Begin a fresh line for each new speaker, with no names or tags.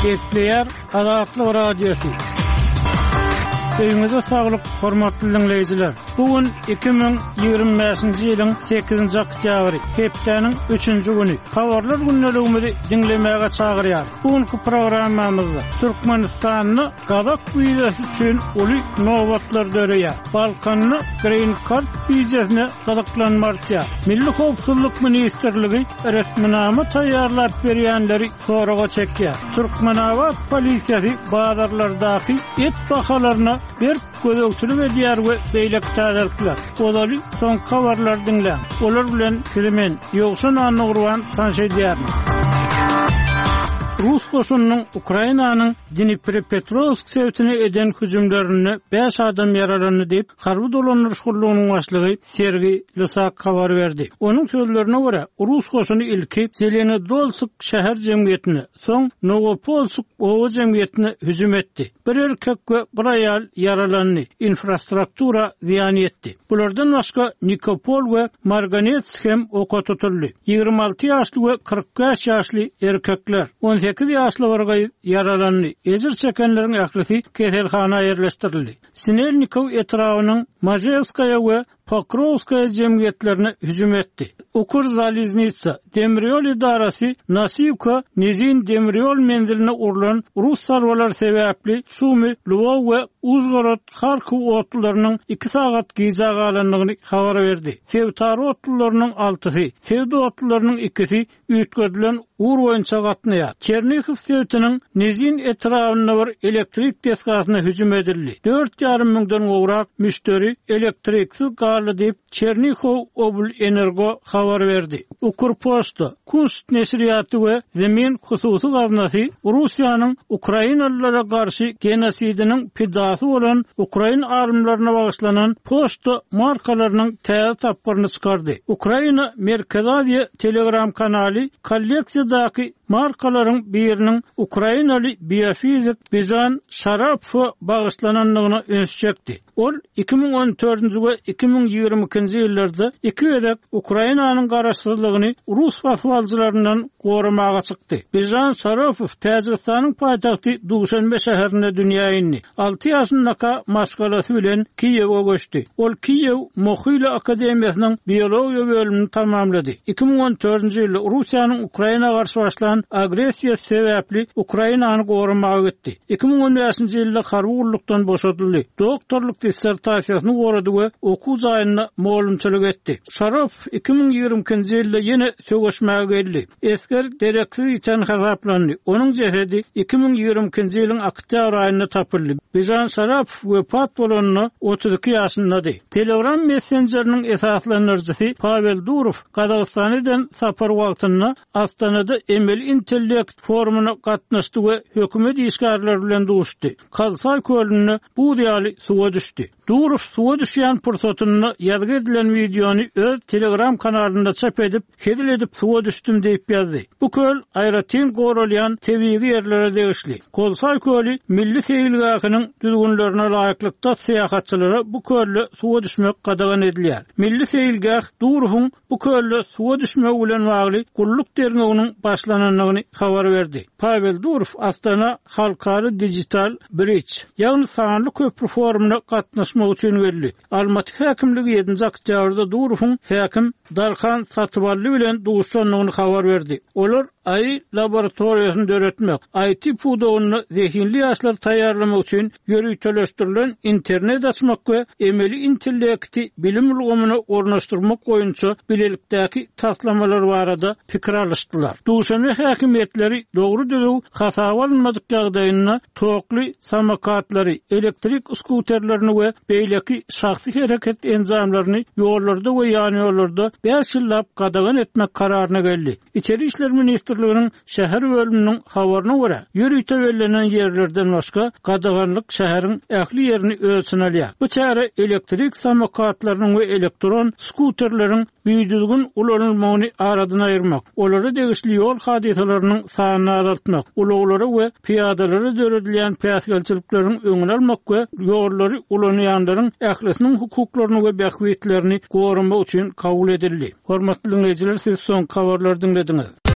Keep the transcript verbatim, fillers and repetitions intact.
Kepler Adatlı Radyosu. Köyümüzde sağlık, hormatly dinleyijiler. Bugün iki bin ýygrimi beşinji ýylyň sekizinji oktýabry, hepdeniň üçünji güni. Habarlar günneligimizi dinlemäge çagyrýar. Bugünkü programmamyzda Türkmenistanyny gazak wiýesi üçin uly nowatlar döreýär. Balkanyny Green Card wiýesine gazaklanmarýar. Milli Howpsuzlyk Ministrligi resminama taýýarlap berýänleri soraga çekýär. Türkmenawa polisiýasy bazarlardaky et bahalaryna bir gözökçülük edýär we beýlek täzirler. Olaly son habarlar dinlen. Olar bilen kirimen ýoksun anygrywan tanşydýar. Rus goşunynyň Ukrainanyň Dnipropetrovsk şehrine eden hüjümlerini beş adam yaralandy diýip harby dolanýarşylygynyň başlygy Sergey Lysak habar berdi. Onuň sözlerine görä, Rus goşuny ilki Zelenodolsk şäher jemgyýetine, soň Novopolsk owa jemgyýetine hüjüm etdi. Bir erkek we bir aýal yaralandy. Infrastruktura ziýan etdi. Bulardan başga Nikopol we Marganetsk hem oka tutuldy. ýygrimi alty ýaşly we kırk beş ýaşly erkekler, on sekiz ýaşly barga yaralandy. Ejir çekenleriň ählisi keselhana ýerleşdirildi. Sinelnikov etrawynyň Majevskaya we Pokrovskaya jemgyýetlerine hüjüm etdi. Ukrzaliznitsa demiryol idarasy Nasivka Nizin demiryol menziline urulan Rus sarwalar sebäpli Sumy, Lvov we Uzhgorod, Kharkiv otlarynyň iki sagat giza galanlygyny habar berdi. Sevtar otlarynyň altysy, Sevda otlarynyň ikisi üýtgedilen uğur boýunça gatnaýar. Çernihiv sewtiniň Nizin etrawyna bir elektrik teskasyna hüjüm edildi. dört ýarym miňden gowrak müşteri elektriksiz garly diýip Çernihov Obl Energo habar berdi. Ukrpoçta, Kunst nesriýaty we Zemin hususy gaznasy Russiýanyň Ukrainalylara garşy genosidiniň pidasy bolan Ukrain armylaryna bagyşlanan poçta markalarynyň täze tapgyryny çykardy. Ukraina Merkez Aziýa Telegram kanaly kolleksiýadaky markalaryň biriniň Ukrainaly biofizik Bizan Şarapow bagyşlananlygyna öňe çekdi. Ol iki bin on dördünji we iki bin ýygrimi ikinji ýyllarda iki edek Ukrainanyň garaşsyzlygyny Rus faswalçylaryndan gorumaga çykdy. Bizan Şarapow Täjikistanyň paýtagty Duşanbe şäherine dünýä indi. alty ýaşyndaky maşgalasy bilen Kiýewe göçdi. Ol Kiýew Mohyla Akademiýasynyň biologiýa bölümini tamamlady. iki bin on dördünji ýylda Russiýanyň Ukraina garşy başlanan agresiýa sebäpli Ukrainany gorumaga gitdi. iki bin on beşinji ýylda harby gurlukdan boşadyldy. Doktorluk dissertasiýasyny gorady we okuw jaýyna molumçylyk etdi. Şarapow iki bin ýygrimi ikinji ýylda ýene söwüşmäge geldi. Esker dereksiz iten hasaplandy. Onuň jesedi iki bin ýygrimi ikinji ýylyň oktýabr aýynda tapyldy. Bizan Şarapow wepat bolanyny otuz iki ýaşyndady. Telegram messengeriniň esaslanyrjysy Pavel Durov Kazakstanydan sapar wagtyna Astanada emel intellekt forumuna gatnaşdy we hökümet işgärleri bilen duşdy. Kalsay kölüne bu diýaly suwa düşdi. Durov suwa düşýän pursatyny ýazgy edilen wideony öz Telegram kanalynda çap edip, "Hedil edip suwa düşdüm" diýip ýazdy. Bu köl aýratyn goralýan tebiği ýerlere degişli. Kolsay köli milli seýilgäkiniň düzgünlerine laýyklykda seýahatçylara bu kölle suwa düşmek gadagan edilýär. Milli seýilgäk Durowyň bu kölle suwa düşmek bilen bagly gulluk derneğiniň başlananlygyny habar berdi. Pavel Durov Astana Halkary Digital Bridge ýagny sanly köprü forumuna gatnaşmak üçin geldi. Almaty häkimligi ýedinji oktýabrda Durowyň häkim Darhan Satybally bilen duşanlygyny habar berdi. Olar ay laboratoriýasyny döretmek, I T pudogyny zehinli ýaşlar taýýarlamak üçin ýörüýteleşdirilen internet açmak we emeli intellekti bilim ulgamyny ornaşdyrmak boýunça bilelikdäki taslamalar barada pikir alışdylar. Duşanly häkimetleri dogry düzüw hasaba alınmadyk ýagdaýyna tokly samakatlary, elektrik skuterlerini we beýleki şahsy hereket enzamlaryny ýollarda we ýany ýollarda beş ýyllap gadagan etmek kararyna geldi. İçeri işler ministrliginiň şäher bölüminiň habaryna görä, ýörüýte berilen ýerlerden başga gadaganlyk şäheriň ähli ýerini ölçün alýar. Bu çäre elektrik samakatlarynyň we elektron skuterleriň büýüdülgün ulanylmagyny aradan aýyrmak, olary degişli ýol hadisalarynyň sanyny azaltmak, ulaglara we piýadalary döredilýän päsgelçilikleriň öňüni almak we ýollary ulanýanlaryň ählisiniň hukuklaryny we bähwitlerini gorumak üçin kabul edildi. Hormatly dinleýijiler, siz soň habarlary dinlediňiz.